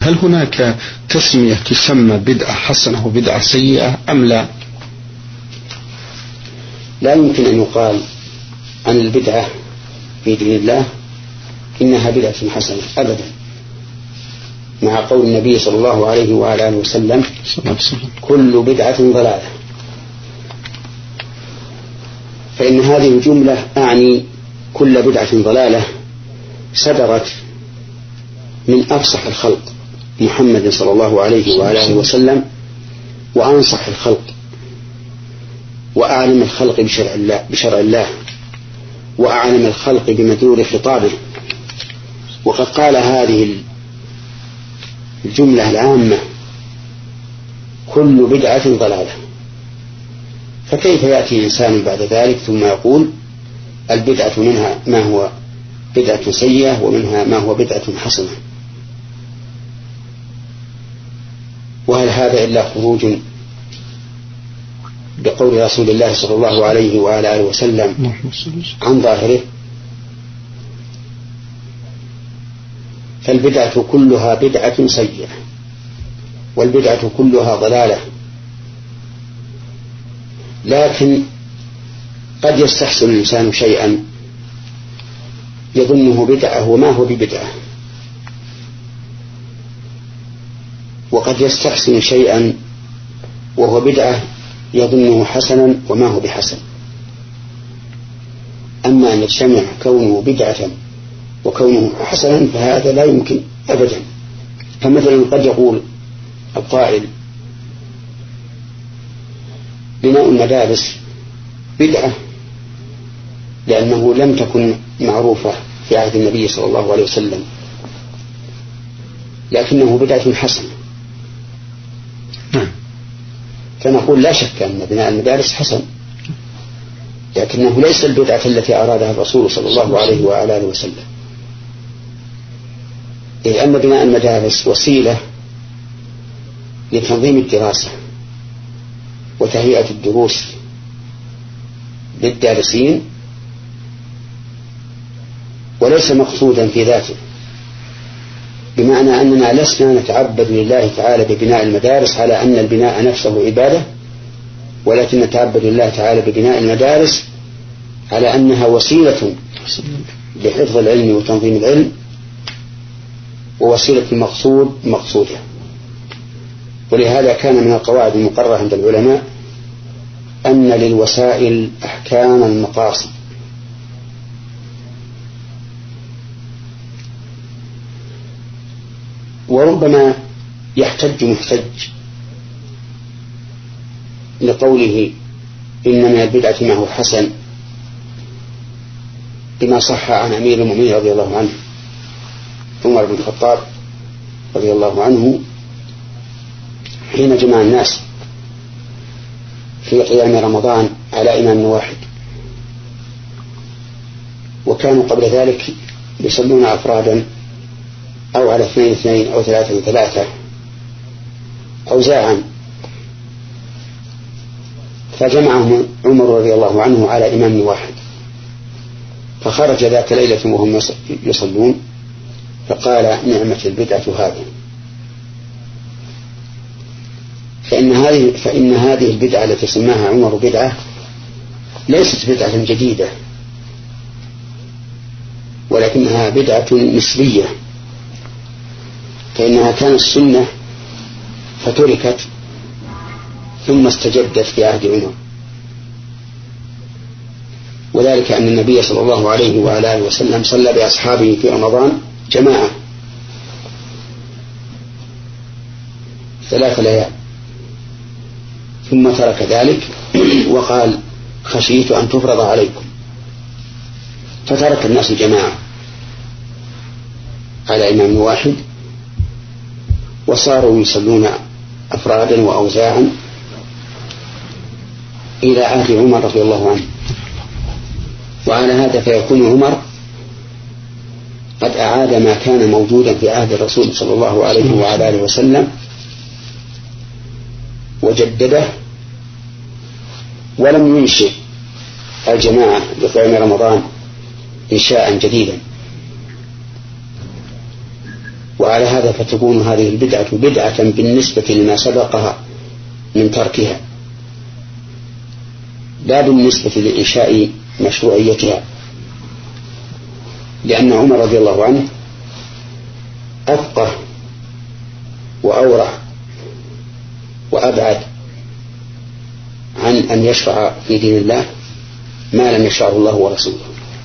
هل هناك تسمية تسمى بدعة حسنة وبدعة سيئة أم لا؟ لا يمكن أن يقال عن البدعة في دين الله إنها بدعة حسنة أبدا، مع قول النبي صلى الله عليه وعلى آله وسلم كل بدعة ضلالة. فإن هذه الجملة أعني كل بدعة ضلالة صدرت من أفصح الخلق محمد صلى الله عليه وعلى آله وسلم، وأنصح الخلق وأعلم الخلق بشرع الله وأعلم الخلق بمدلول خطابه. وقد قال هذه الجملة العامة كل بدعة ضلالة، فكيف يأتي إنسان بعد ذلك ثم يقول البدعة منها ما هو بدعة سيئة ومنها ما هو بدعة حسنة؟ وهل هذا إلا خروج بقول رسول الله صلى الله عليه وعلى آله وسلم عن ظاهره؟ فالبدعة كلها بدعة سيئة والبدعة كلها ضلالة، لكن قد يستحسن الإنسان شيئا يظنه بدعة وما هو ببدعة، وقد يستحسن شيئا وهو بدعة يظنه حسنا وما هو بحسن. أما أن يجتمع كونه بدعة وكونه حسنا فهذا لا يمكن أبدا. فمثلا قد يقول القائل بناء المدارس بدعة لأنه لم تكن معروفة في عهد النبي صلى الله عليه وسلم، لكنه بدعة حسنة. فنقول لا شك أن بناء المدارس حسن، لكنه ليس البدعة التي أرادها الرسول صلى الله عليه وآله وسلم، لأن بناء المدارس وسيلة لتنظيم الدراسة وتهيئة الدروس للدارسين، وليس مقصودا في ذاته، بمعنى أننا لسنا نتعبد لله تعالى ببناء المدارس على أن البناء نفسه عبادة، ولكن نتعبد لله تعالى ببناء المدارس على أنها وسيلة لحفظ العلم وتنظيم العلم، ووسيلة المقصود مقصوده. ولهذا كان من القواعد المقررة عند العلماء أن للوسائل أحكام المقاصد. وربما يحتج محتج لقوله إن من البدعة ما هو حسن بما صح عن أمير المؤمنين رضي الله عنه عمر بن الخطاب رضي الله عنه حين جمع الناس في قيام رمضان على إمام واحد، وكانوا قبل ذلك يصلون أفرادا أو على 2 أو 3 أوزاعا، فجمعهم عمر رضي الله عنه على إمام واحد، فخرج ذات ليلة وهم يصلون فقال نعمة البدعة هذه. فإن هذه البدعة التي سماها عمر بدعة ليست بدعة جديدة، ولكنها بدعة نسبية، فإنها كانت سنة فتركت ثم استجدت في عهد عمر، وذلك أن النبي صلى الله عليه وعلى آله وسلم صلى بأصحابه في رمضان جماعة 3 ليال ثم ترك ذلك وقال خشيت أن تفرض عليكم، فترك الناس جماعة على إمام واحد وصاروا يصلون أفرادا وأوزاعا إلى عهد عمر رضي الله عنه. وعلى هذا فيكون عمر قد أعاد ما كان موجودا في عهد الرسول صلى الله عليه وعلى آله وسلم وجدده، ولم ينشئ الجماعة لقيام رمضان إنشاء جديدا. وعلى هذا فتكون هذه البدعة بدعة بالنسبة لما سبقها من تركها، لا بالنسبة لإنشاء مشروعيتها، لأن عمر رضي الله عنه أفقه وأورع وأبعد عن أن يشرع في دين الله ما لم يشرعه الله ورسوله.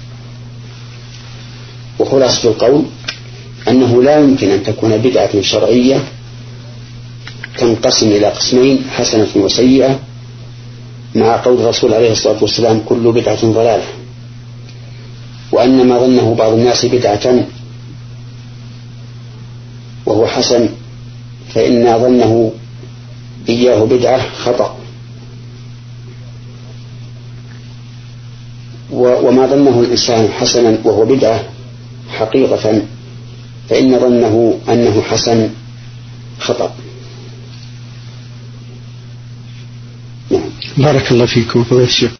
وخلاصة القول أنه لا يمكن أن تكون بدعة شرعية تنقسم إلى قسمين: حسنة وسيئة، مع قول الرسول عليه الصلاة والسلام: كل بدعة ضلالة. وأن ما ظنه بعض الناس بدعة وهو حسن فإن ظنه إياه بدعة خطأ، وما ظنه الإنسان حسنا وهو بدعة حقيقة فإن ظنه أنه حسن خطأ. بارك الله فيكم.